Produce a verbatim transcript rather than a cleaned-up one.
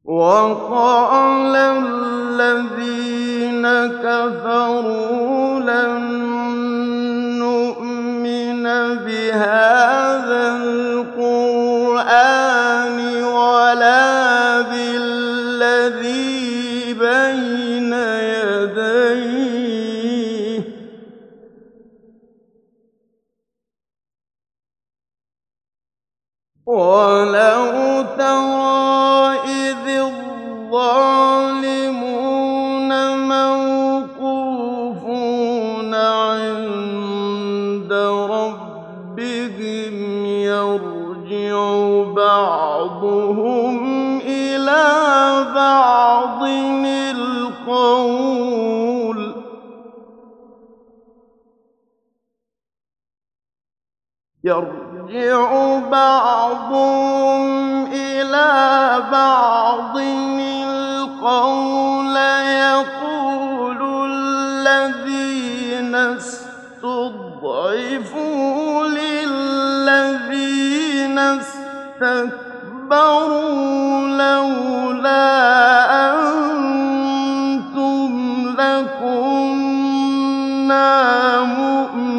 وَقَالَ الَّذِينَ كَفَرُوا لَن نُّؤْمِنَ بِهَٰذَا الْقُرْآنِ وَلَا بِالَّذِي بَيْنَ يَدَيْهِ ۗ وَلَوْ تَرَىٰ إِذِ الظَّالِمُونَ مَوْقُوفُونَ عِندَ رَبِّهِمْ يَرْجِعُ بَعْضُهُمْ إِلَىٰ بَعْضٍ الْقَوْلَ يَرْجِعُ بَعْضُهُمْ إِلَىٰ بَعْضٍ الْقَوْلَ يَقُولُ الَّذِينَ اسْتُضْعِفُوا لِلَّذِينَ اسْتَكْبَرُوا لَوْلَا أَنتُمْ لَكُنَّا مُؤْمِنِينَ